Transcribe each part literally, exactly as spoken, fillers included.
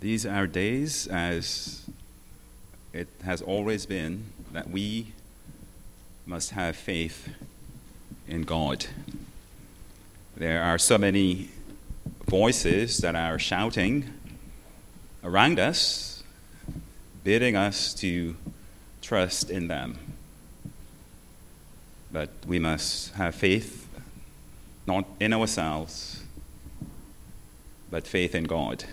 These are days, as it has always been, that we must have faith in God. There are so many voices that are shouting around us, bidding us to trust in them. But we must have faith not in ourselves, but faith in God,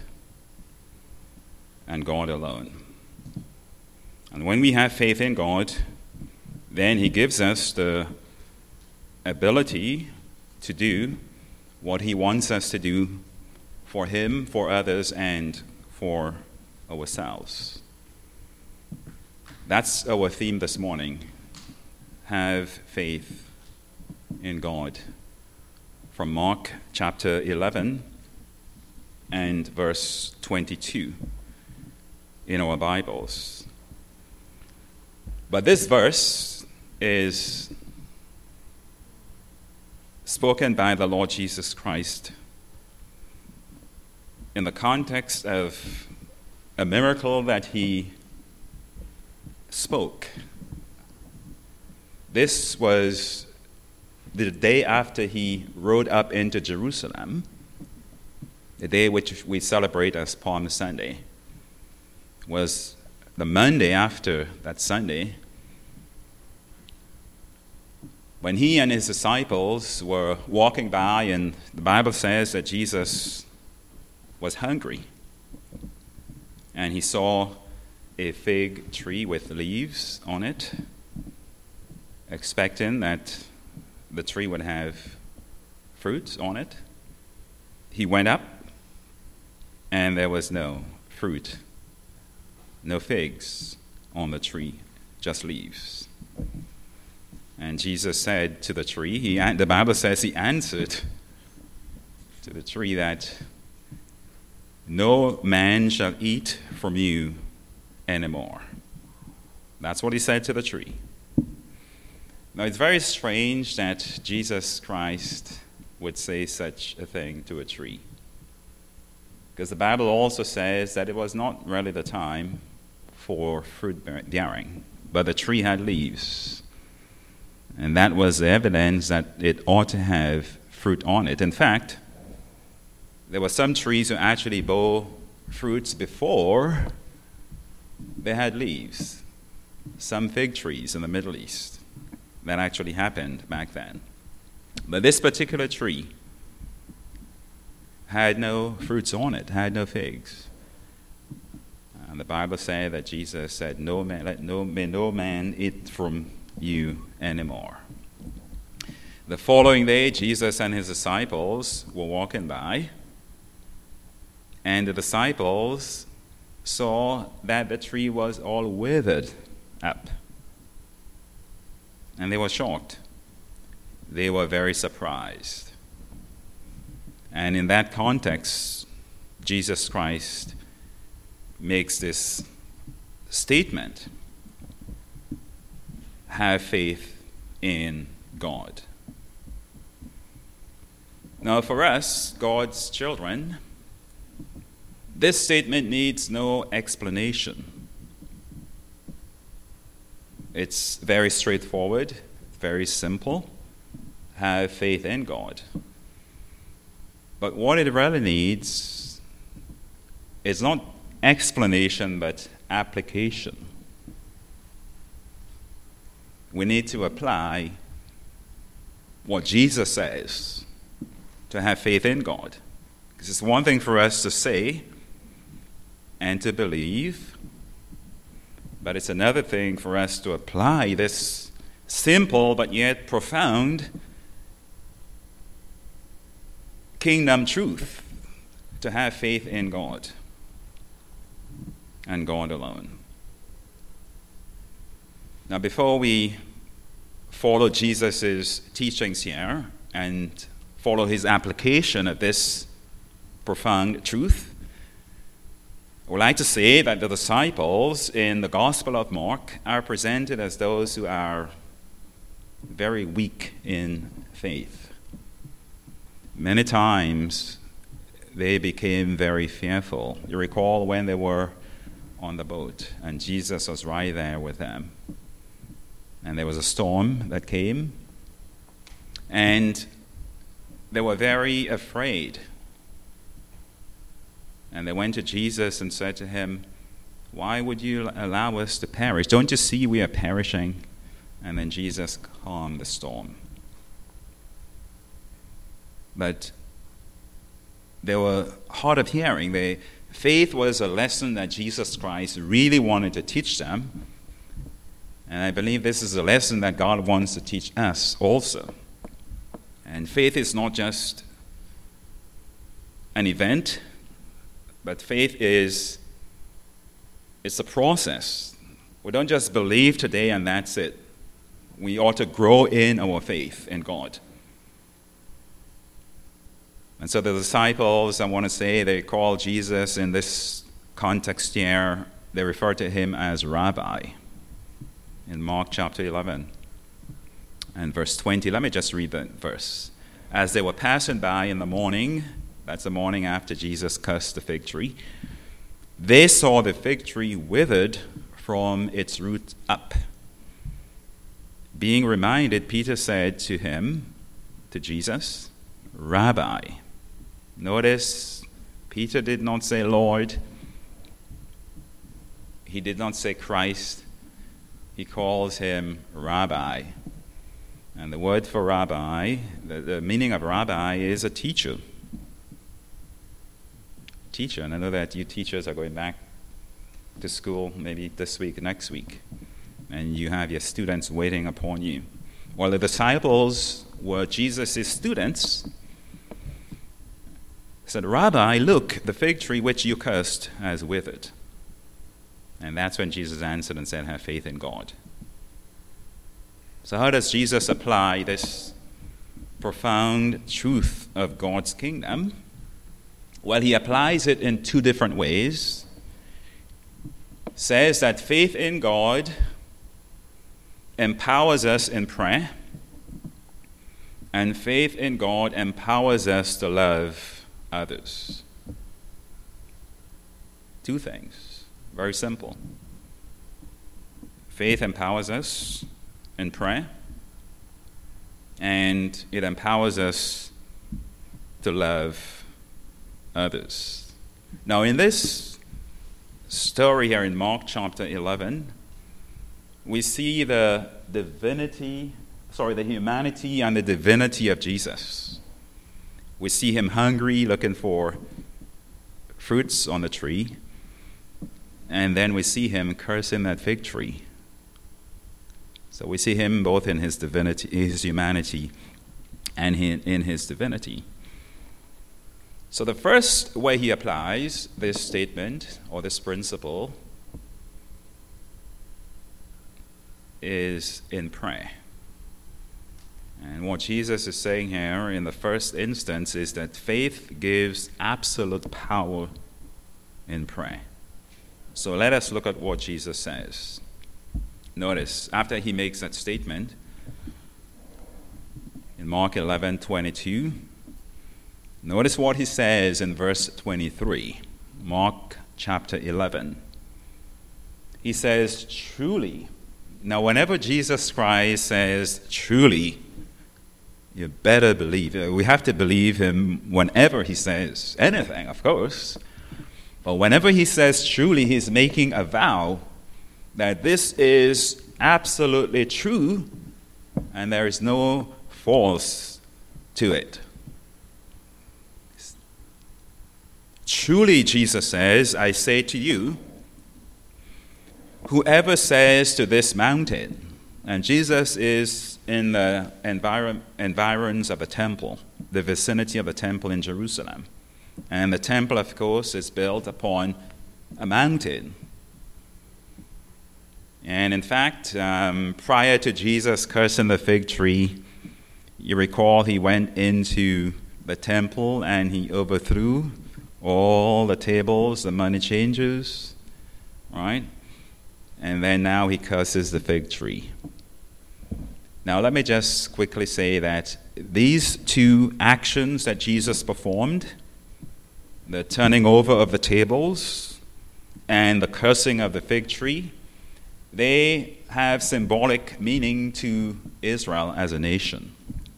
and God alone. And when we have faith in God, then He gives us the ability to do what He wants us to do for Him, for others, and for ourselves. That's our theme this morning. Have faith in God. From Mark chapter eleven and verse twenty-two in our Bibles. But this verse is spoken by the Lord Jesus Christ in the context of a miracle that He spoke. This was the day after He rode up into Jerusalem, the day which we celebrate as Palm Sunday. Was the Monday after that Sunday, when He and His disciples were walking by, and the Bible says that Jesus was hungry, and He saw a fig tree with leaves on it, expecting that the tree would have fruit on it. He went up, and there was no fruit, no figs on the tree, just leaves. And Jesus said to the tree, he, the Bible says He answered to the tree that no man shall eat from you anymore. That's what He said to the tree. Now, it's very strange that Jesus Christ would say such a thing to a tree, because the Bible also says that it was not really the time for fruit bearing, but the tree had leaves, and that was the evidence that it ought to have fruit on it. In fact, there were some trees who actually bore fruits before they had leaves. Some fig trees in the Middle East. That actually happened back then. But this particular tree had no fruits on it, had no figs. And the Bible said that Jesus said, "No man, let no, may no man eat from you anymore." The following day, Jesus and His disciples were walking by, and the disciples saw that the tree was all withered up. And they were shocked. They were very surprised. And in that context, Jesus Christ makes this statement: have faith in God. Now, for us, God's children, this statement needs no explanation. It's very straightforward, very simple. Have faith in God. But what it really needs is not explanation, but application. We need to apply what Jesus says to have faith in God. Because it's one thing for us to say and to believe, but it's another thing for us to apply this simple but yet profound kingdom truth, to have faith in God and God alone. Now, before we follow Jesus' teachings here and follow His application of this profound truth, I would like to say that the disciples in the Gospel of Mark are presented as those who are very weak in faith. Many times they became very fearful. You recall when they were on the boat, and Jesus was right there with them. And there was a storm that came, and they were very afraid. And they went to Jesus and said to him, "Why would you allow us to perish? Don't you see we are perishing?" And then Jesus calmed the storm. But they were hard of hearing. They, faith was a lesson that Jesus Christ really wanted to teach them. And I believe this is a lesson that God wants to teach us also. And faith is not just an event, but faith is it's a process. We don't just believe today and that's it. We ought to grow in our faith in God. And so the disciples, I want to say, they call Jesus in this context here, they refer to him as Rabbi in Mark chapter eleven and verse twenty. Let me just read that verse. As they were passing by in the morning, that's the morning after Jesus cursed the fig tree, they saw the fig tree withered from its root up. Being reminded, Peter said to him, to Jesus, "Rabbi." Notice, Peter did not say Lord. He did not say Christ. He calls him Rabbi. And the word for rabbi, the, the meaning of rabbi is a teacher. Teacher, and I know that you teachers are going back to school maybe this week, next week, and you have your students waiting upon you. Well, the disciples were Jesus' students. Said, "Rabbi, look, the fig tree which you cursed has withered." And that's when Jesus answered and said, "Have faith in God." So how does Jesus apply this profound truth of God's kingdom? Well, he applies it in two different ways. Says that faith in God empowers us in prayer, and faith in God empowers us to love others. Two things, very simple. Faith empowers us in prayer, and it empowers us to love others. Now, in this story here in Mark chapter eleven, we see the divinity, sorry, the humanity and the divinity of Jesus. We see him hungry, looking for fruits on the tree, and then we see him cursing that fig tree. So we see him both in his divinity, his humanity, and in his divinity. So the first way he applies this statement or this principle is in prayer. And what Jesus is saying here in the first instance is that faith gives absolute power in prayer. So let us look at what Jesus says. Notice, after he makes that statement, in Mark eleven twenty-two, notice what he says in verse twenty-three. Mark chapter eleven. He says, "Truly." Now, whenever Jesus Christ says, "truly," you better believe. We have to believe him whenever he says anything, of course. But whenever he says truly, he's making a vow that this is absolutely true and there is no false to it. Truly, Jesus says, "I say to you, whoever says to this mountain," and Jesus is in the environ, environs of a temple, the vicinity of a temple in Jerusalem. And the temple, of course, is built upon a mountain. And in fact, um, prior to Jesus cursing the fig tree, you recall he went into the temple and he overthrew all the tables, the money changers, right? And then now he curses the fig tree. Now, let me just quickly say that these two actions that Jesus performed the turning over of the tables, and the cursing of the fig tree, they have symbolic meaning to Israel as a nation.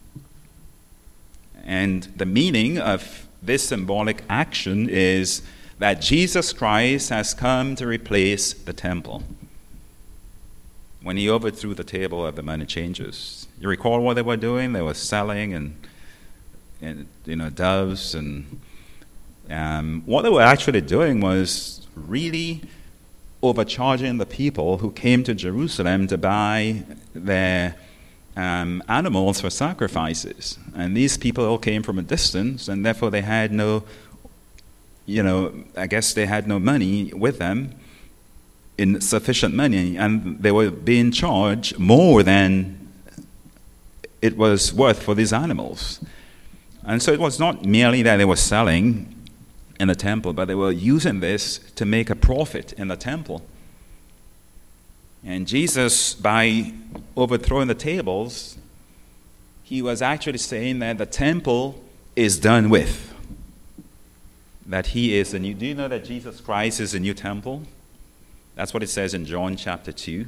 And the meaning of this symbolic action is that Jesus Christ has come to replace the temple. When he overthrew the table of the money changers, you recall what they were doing? They were selling and, and you know, doves, and um, what they were actually doing was really overcharging the people who came to Jerusalem to buy their um, animals for sacrifices. And these people all came from a distance, and therefore they had no, you know, I guess they had no money with them, in sufficient money, and they were being charged more than it was worth for these animals. And so it was not merely that they were selling in the temple, but they were using this to make a profit in the temple. And Jesus, by overthrowing the tables, he was actually saying that the temple is done with. That he is the new. Do you know that Jesus Christ is the new temple? That's what it says in John chapter two.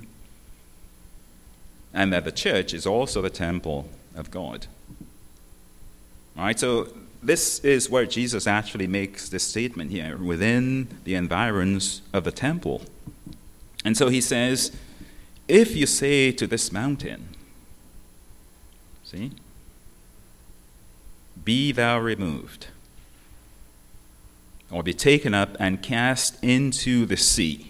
And that the church is also the temple of God. All right, so this is where Jesus actually makes this statement here, within the environs of the temple. And so he says, if you say to this mountain, see, be thou removed, or be taken up and cast into the sea,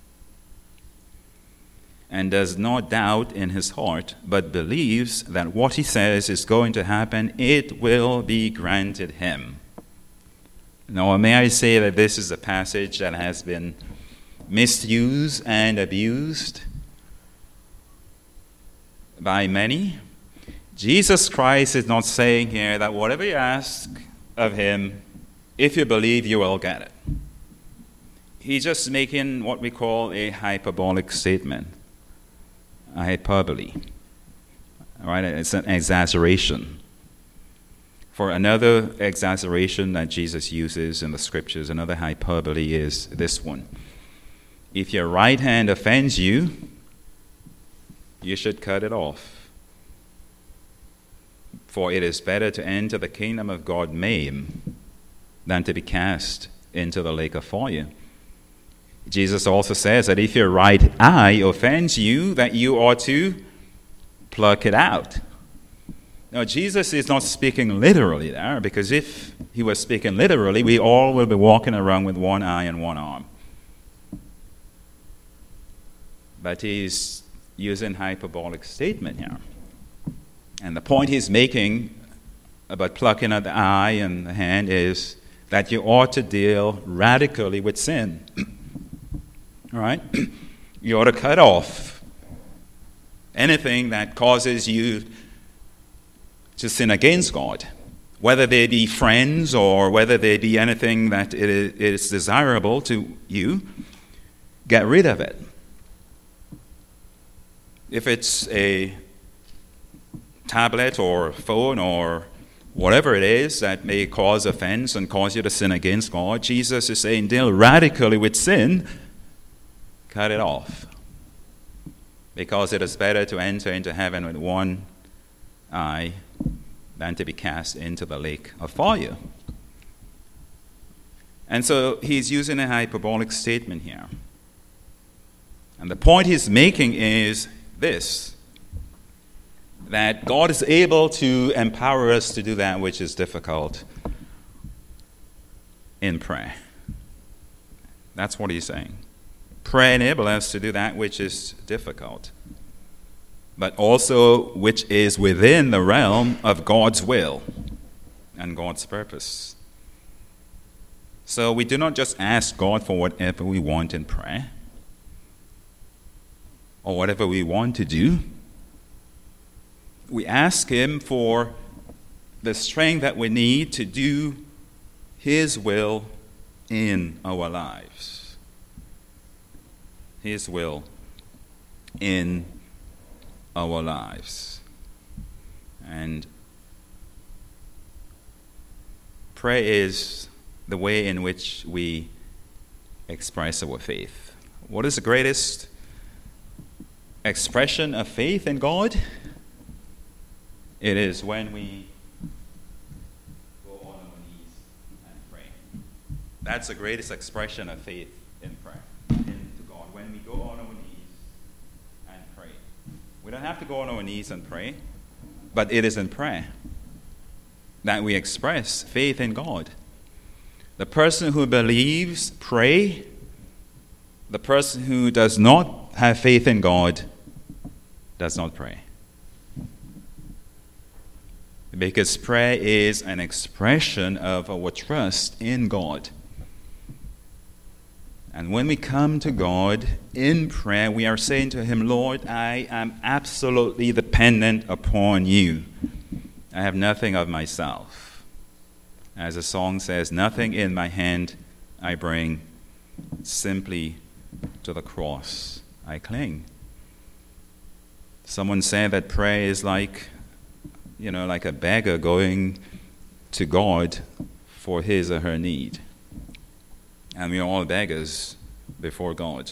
and does not doubt in his heart, but believes that what he says is going to happen, it will be granted him. Now, may I say that this is a passage that has been misused and abused by many. Jesus Christ is not saying here that whatever you ask of him, if you believe, you will get it. He's just making what we call a hyperbolic statement. A hyperbole. All right, it's an exaggeration. For another exaggeration that Jesus uses in the scriptures, another hyperbole is this one. If your right hand offends you, you should cut it off. For it is better to enter the kingdom of God maimed than to be cast into the lake of fire. Jesus also says that if your right eye offends you, that you ought to pluck it out. Now, Jesus is not speaking literally there, because if he was speaking literally, we all will be walking around with one eye and one arm. But he's using hyperbolic statement here. And the point he's making about plucking out the eye and the hand is that you ought to deal radically with sin. All right? You ought to cut off anything that causes you to sin against God, whether they be friends or whether they be anything that it is desirable to you. Get rid of it. If it's a tablet or phone or whatever it is that may cause offense and cause you to sin against God, Jesus is saying deal radically with sin. Cut it off. Because it is better to enter into heaven with one eye than to be cast into the lake of fire. And so he's using a hyperbolic statement here. And the point he's making is this, that God is able to empower us to do that which is difficult in prayer. That's what he's saying. Prayer enables us to do that which is difficult, but also which is within the realm of God's will and God's purpose. So we do not just ask God for whatever we want in prayer or whatever we want to do. We ask him for the strength that we need to do his will in our lives. His will in our lives. And prayer is the way in which we express our faith. What is the greatest expression of faith in God? It is when we go on our knees and pray. That's the greatest expression of faith in prayer, into God, when we go on our knees and pray. We don't have to go on our knees and pray, but it is in prayer that we express faith in God. The person who believes, pray. The person who does not have faith in God does not pray. Because prayer is an expression of our trust in God. And when we come to God in prayer, we are saying to Him, Lord, I am absolutely dependent upon You. I have nothing of myself. As the song says, nothing in my hand I bring, simply to the cross I cling. Someone said that prayer is like, you know, like a beggar going to God for his or her need. And we are all beggars before God.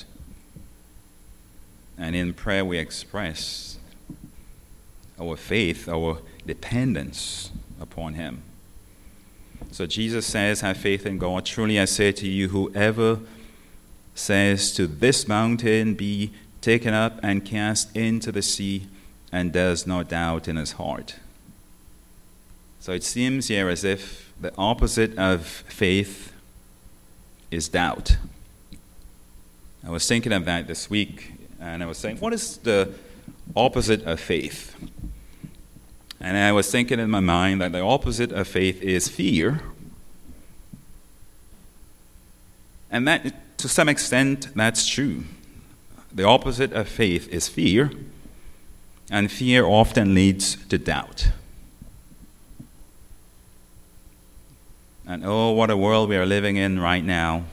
And in prayer we express our faith, our dependence upon Him. So Jesus says, have faith in God. Truly I say to you, whoever says to this mountain, be taken up and cast into the sea, and does not doubt in his heart. So it seems here as if the opposite of faith is doubt. I was thinking of that this week, and I was saying, what is the opposite of faith? And I was thinking in my mind that the opposite of faith is fear. And that, to some extent, that's true. The opposite of faith is fear, and fear often leads to doubt. And oh, what a world we are living in right now,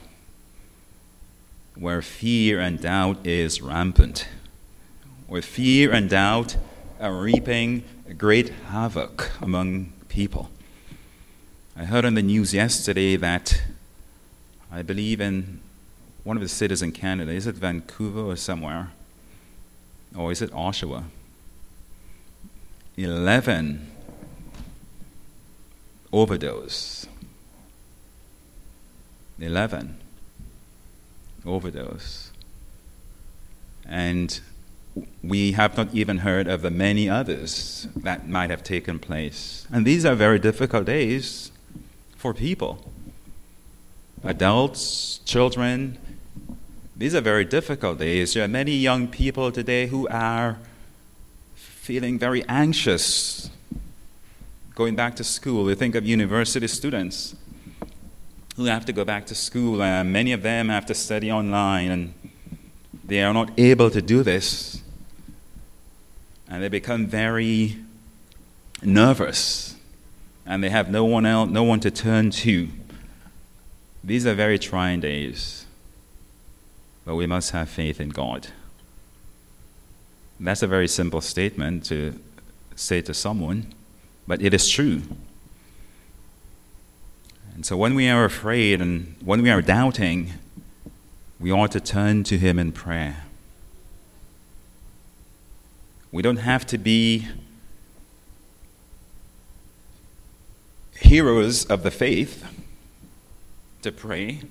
where fear and doubt is rampant, where fear and doubt are reaping great havoc among people. I heard on the news yesterday that I believe in one of the cities in Canada, is it Vancouver or somewhere? Or is it Oshawa? Eleven overdose. Eleven overdose. And we have not even heard of the many others that might have taken place. And these are very difficult days for people. Adults, children, these are very difficult days. There are many young people today who are feeling very anxious going back to school. You think of university students who have to go back to school, and many of them have to study online, and they are not able to do this. And they become very nervous, and they have no one else, no one to turn to. These are very trying days, but we must have faith in God. That's a very simple statement to say to someone, but it is true. And so when we are afraid and when we are doubting, we ought to turn to Him in prayer. We don't have to be heroes of the faith to pray.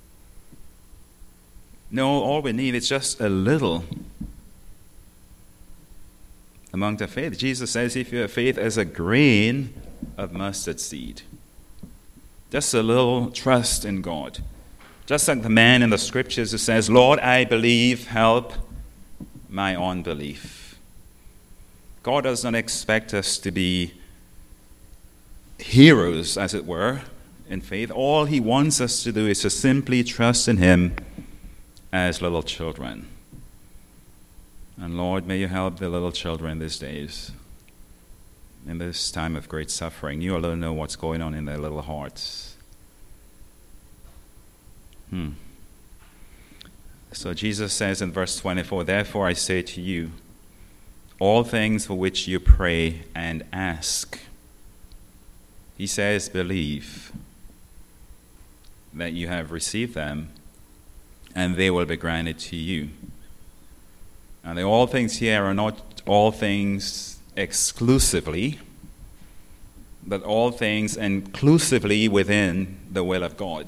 No, all we need is just a little among the faith. Jesus says, if you have faith as a grain of mustard seed, just a little trust in God. Just like the man in the scriptures who says, Lord, I believe, help my unbelief. God does not expect us to be heroes, as it were, in faith. All He wants us to do is to simply trust in Him as little children. And Lord, may You help the little children these days, in this time of great suffering. You alone know what's going on in their little hearts. Hmm. So Jesus says in verse twenty-four, therefore I say to you, all things for which you pray and ask, He says, believe that you have received them, and they will be granted to you. And the all things here are not all things exclusively, but all things inclusively within the will of God.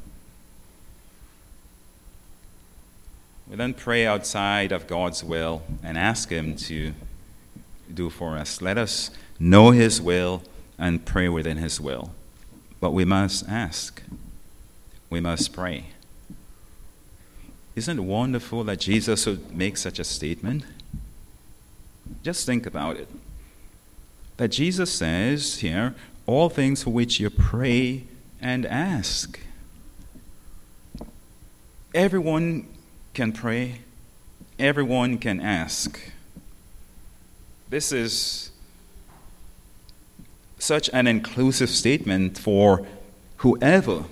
We then pray outside of God's will and ask Him to do for us. Let us know His will and pray within His will. But we must ask. We must pray. Isn't it wonderful that Jesus would make such a statement? Just think about it. That Jesus says here, all things for which you pray and ask. Everyone can pray. Everyone can ask. This is such an inclusive statement for whoever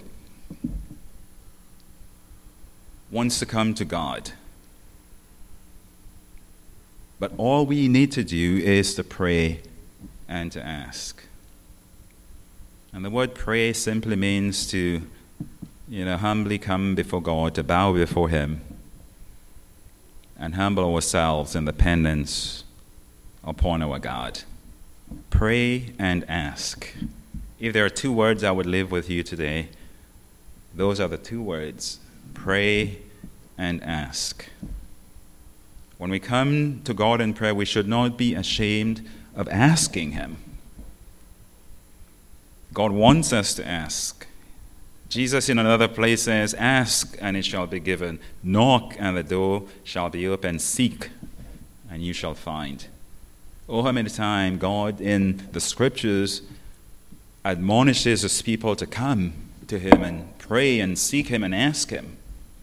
wants to come to God. But all we need to do is to pray and to ask. And the word pray simply means to, you know, humbly come before God, to bow before Him, and humble ourselves in dependence upon our God. Pray and ask. If there are two words I would leave with you today, those are the two words. Pray and ask. When we come to God in prayer, we should not be ashamed of asking Him. God wants us to ask. Jesus in another place says, ask and it shall be given. Knock and the door shall be open. Seek and you shall find. Oh, how many times God in the Scriptures admonishes His people to come to Him and pray and seek Him and ask Him.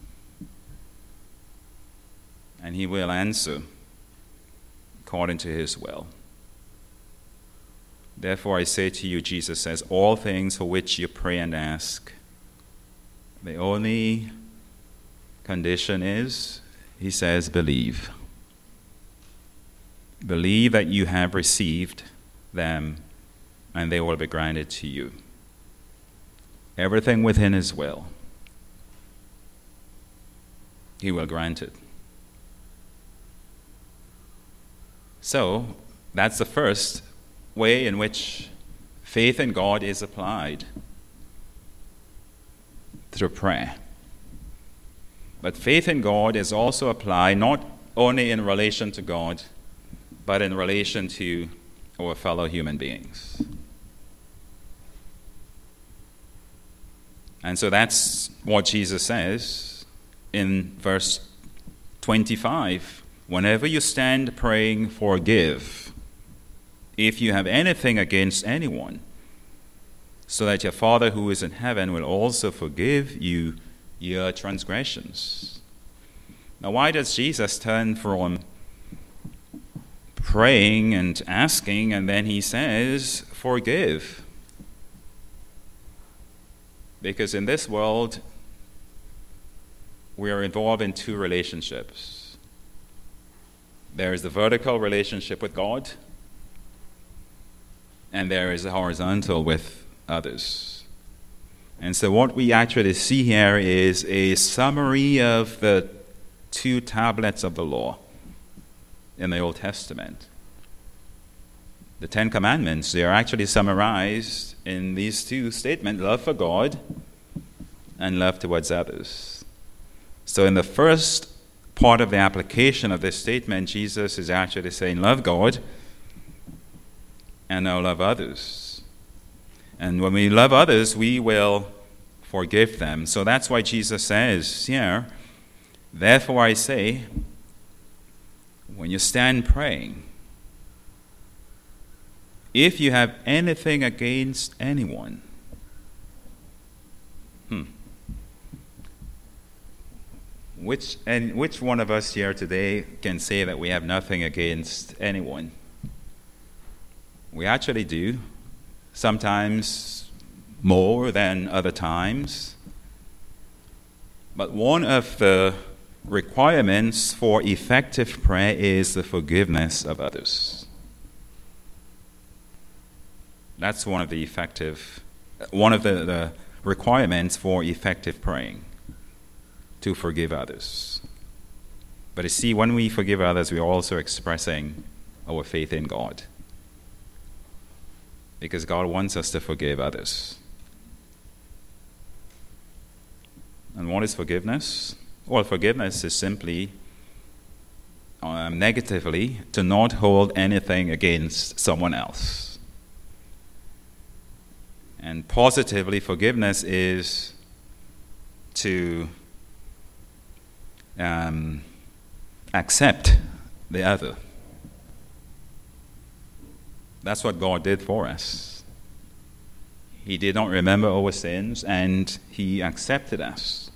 And He will answer according to His will. Therefore I say to you, Jesus says, all things for which you pray and ask, the only condition is, He says, believe. Believe that you have received them and they will be granted to you. Everything within His will, He will grant it. So, that's the first way in which faith in God is applied, through prayer. But faith in God is also applied not only in relation to God, but in relation to our fellow human beings. And so that's what Jesus says in verse twenty-five. Whenever you stand praying, forgive if you have anything against anyone, so that your Father who is in heaven will also forgive you your transgressions. Now, why does Jesus turn from praying and asking, and then He says, forgive? Because in this world, we are involved in two relationships. There is the vertical relationship with God, and there is the horizontal with others. And so what we actually see here is a summary of the two tablets of the law in the Old Testament. The Ten Commandments, they are actually summarized in these two statements, love for God and love towards others. So in the first part of the application of this statement, Jesus is actually saying, love God and now love others. And when we love others, we will forgive them. So that's why Jesus says here, therefore I say, when you stand praying, if you have anything against anyone, hmm, which and which one of us here today can say that we have nothing against anyone? We actually do, sometimes more than other times. But one of the requirements for effective prayer is the forgiveness of others. That's one of the effective, one of the, the requirements for effective praying: to forgive others. But you see, when we forgive others, we are also expressing our faith in God, because God wants us to forgive others. And what is forgiveness? Well, forgiveness is simply, um, negatively, to not hold anything against someone else. And positively, forgiveness is to um, accept the other. That's what God did for us. He did not remember our sins, and He accepted us.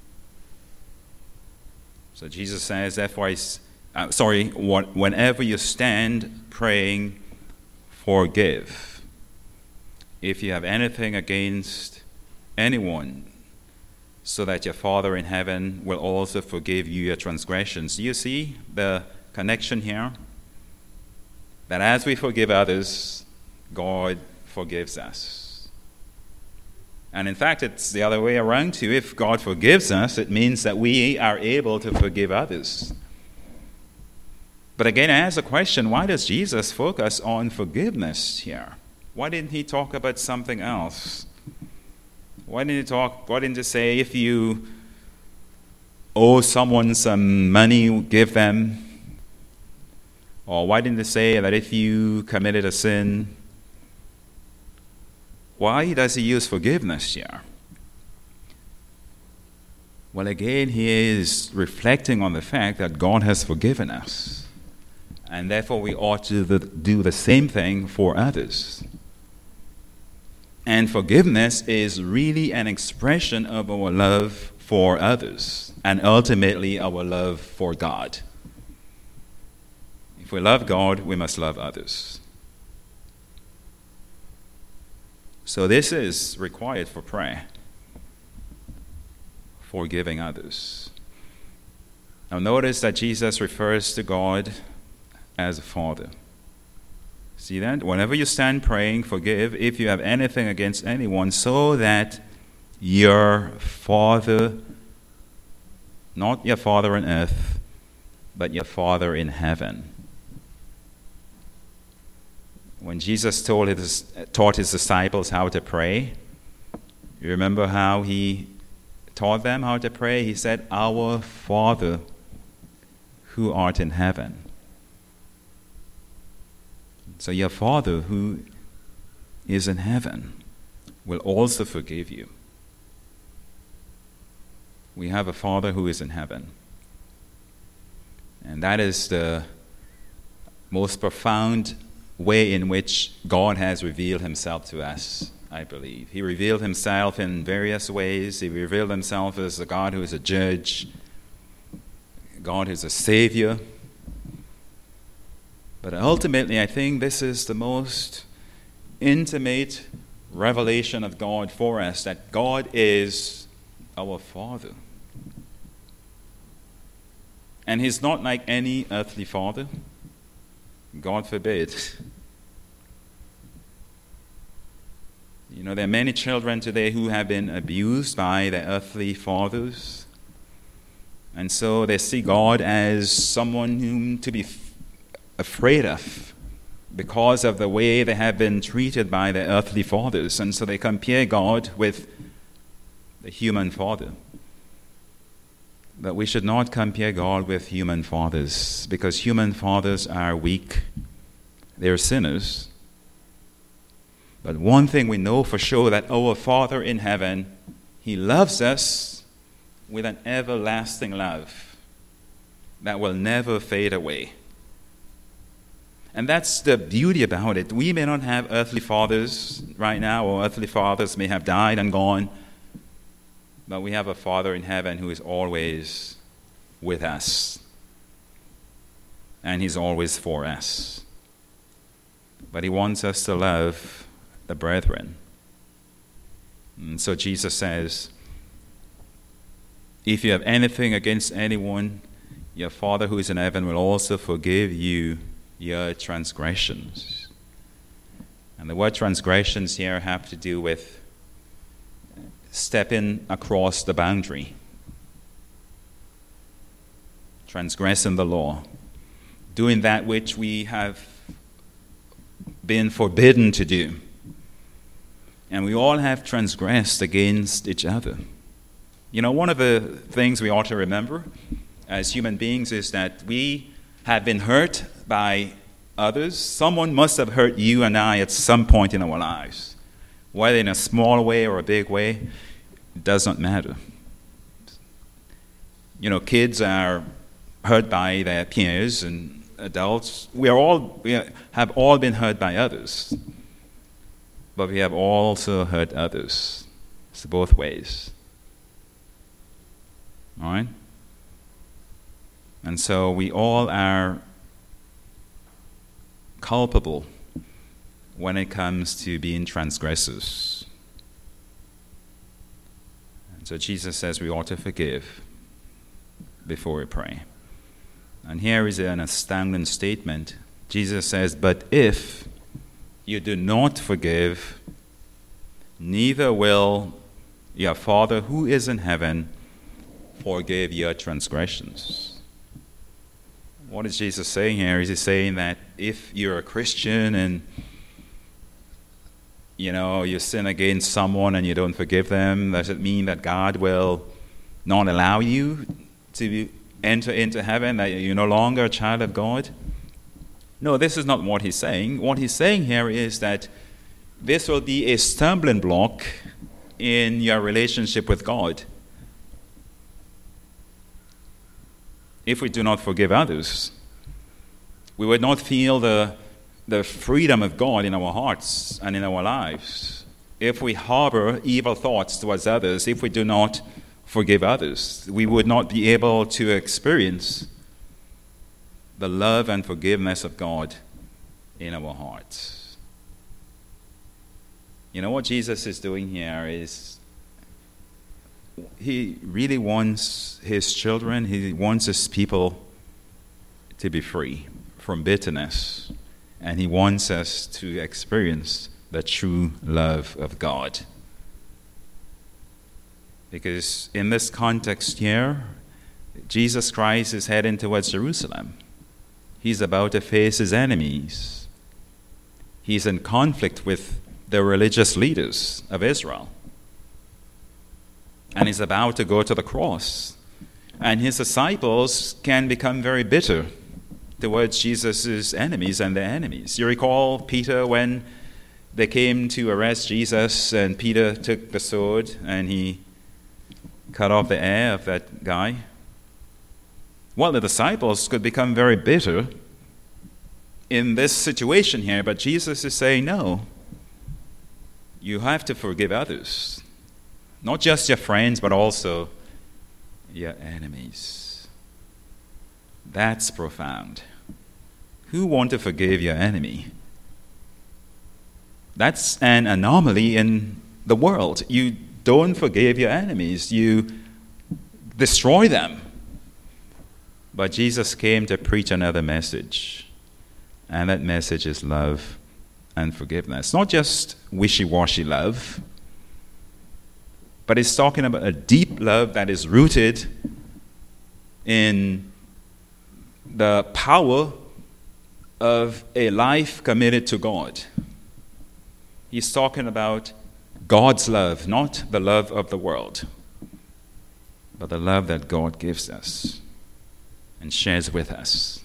So Jesus says, therefore, I, uh, sorry, what, whenever you stand praying, forgive. If you have anything against anyone, so that your Father in heaven will also forgive you your transgressions. Do you see the connection here? That as we forgive others, God forgives us. And in fact, it's the other way around too. If God forgives us, it means that we are able to forgive others. But again, I ask the question, why does Jesus focus on forgiveness here? Why didn't He talk about something else? Why didn't He talk, why didn't He say, if you owe someone some money, give them? Or why didn't He say that if you committed a sin? Why does He use forgiveness here? Well, again, He is reflecting on the fact that God has forgiven us, and therefore we ought to do the same thing for others. And forgiveness is really an expression of our love for others, and ultimately our love for God. If we love God, we must love others. So this is required for prayer: forgiving others. Now notice that Jesus refers to God as a Father. See that? Whenever you stand praying, forgive if you have anything against anyone, so that your Father, not your Father on earth, but your Father in heaven. When Jesus told his, taught his disciples how to pray, you remember how He taught them how to pray? He said, "Our Father who art in heaven." So your Father who is in heaven will also forgive you. We have a Father who is in heaven. And that is the most profound way in which God has revealed Himself to us, I believe. He revealed Himself in various ways. He revealed Himself as a God who is a judge, God who is a Savior. But ultimately, I think this is the most intimate revelation of God for us, that God is our Father. And He's not like any earthly father. God forbid. You know, there are many children today who have been abused by their earthly fathers. And so they see God as someone whom to be afraid of because of the way they have been treated by their earthly fathers. And so they compare God with the human father. But we should not compare God with human fathers, because human fathers are weak. They're sinners. But one thing we know for sure, that our Father in heaven, He loves us with an everlasting love that will never fade away. And that's the beauty about it. We may not have earthly fathers right now, or earthly fathers may have died and gone, but we have a Father in heaven who is always with us. And He's always for us. But He wants us to love the brethren. And so Jesus says, if you have anything against anyone, your Father who is in heaven will also forgive you your transgressions. And the word transgressions here have to do with stepping across the boundary, transgressing the law, doing that which we have been forbidden to do. And we all have transgressed against each other. You know, one of the things we ought to remember as human beings is that we have been hurt by others. Someone must have hurt you and I at some point in our lives. Whether in a small way or a big way, it does not matter. You know, kids are hurt by their peers, and adults, we are all we have all been hurt by others. But we have also hurt others. It's both ways. All right? And so we all are culpable when it comes to being transgressors. And so Jesus says we ought to forgive before we pray. And here is an astounding statement. Jesus says, "But if you do not forgive, neither will your Father who is in heaven forgive your transgressions." What is Jesus saying here? Is he saying that if you're a Christian and you know you sin against someone and you don't forgive them, does it mean that God will not allow you to enter into heaven, that you're no longer a child of God? No, this is not what he's saying. What he's saying here is that this will be a stumbling block in your relationship with God. If we do not forgive others, we would not feel the, the freedom of God in our hearts and in our lives. If we harbor evil thoughts towards others, if we do not forgive others, we would not be able to experience the love and forgiveness of God in our hearts. You know what Jesus is doing here is he really wants his children, he wants his people to be free from bitterness, and he wants us to experience the true love of God. Because in this context here, Jesus Christ is heading towards Jerusalem. He's about to face his enemies. He's in conflict with the religious leaders of Israel. And he's about to go to the cross. And his disciples can become very bitter towards Jesus' enemies and their enemies. You recall Peter when they came to arrest Jesus, and Peter took the sword and he cut off the ear of that guy? Well, the disciples could become very bitter in this situation here, but Jesus is saying, no, you have to forgive others. Not just your friends, but also your enemies. That's profound. Who want to forgive your enemy? That's an anomaly in the world. You don't forgive your enemies. You destroy them. But Jesus came to preach another message. And that message is love and forgiveness. Not just wishy-washy love, but it's talking about a deep love that is rooted in the power of a life committed to God. He's talking about God's love, not the love of the world, but the love that God gives us and shares with us.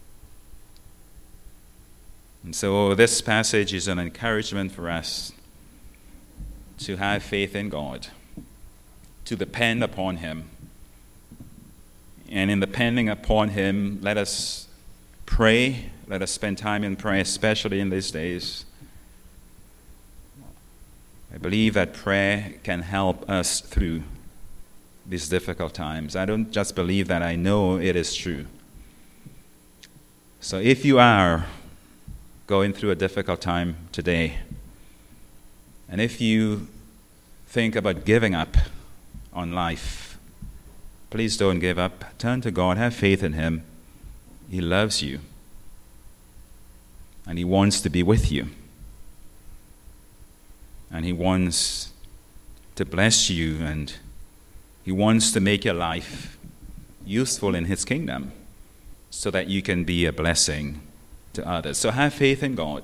And so this passage is an encouragement for us to have faith in God, to depend upon him. And in depending upon him, let us pray. Let us spend time in prayer, especially in these days. I believe that prayer can help us through these difficult times. I don't just believe that, I know it is true. So if you are going through a difficult time today, and if you think about giving up on life, please don't give up. Turn to God. Have faith in him. He loves you. And he wants to be with you. And he wants to bless you, and he wants to make your life useful in his kingdom so that you can be a blessing to others. So have faith in God.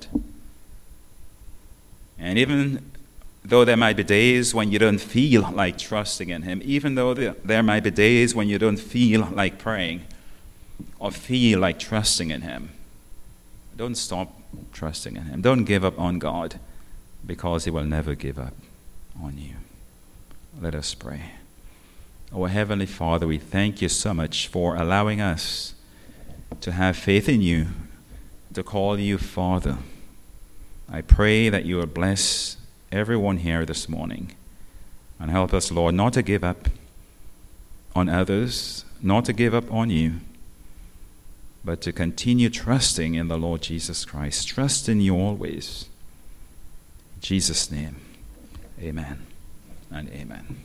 And even though there might be days when you don't feel like trusting in him, even though there, there might be days when you don't feel like praying or feel like trusting in him, don't stop trusting in him. Don't give up on God, because he will never give up on you. Let us pray. Our Heavenly Father, we thank you so much for allowing us to have faith in you, to call you Father. I pray that you will bless everyone here this morning and help us, Lord, not to give up on others, not to give up on you, but to continue trusting in the Lord Jesus Christ. Trust in you always. In Jesus' name, amen and amen.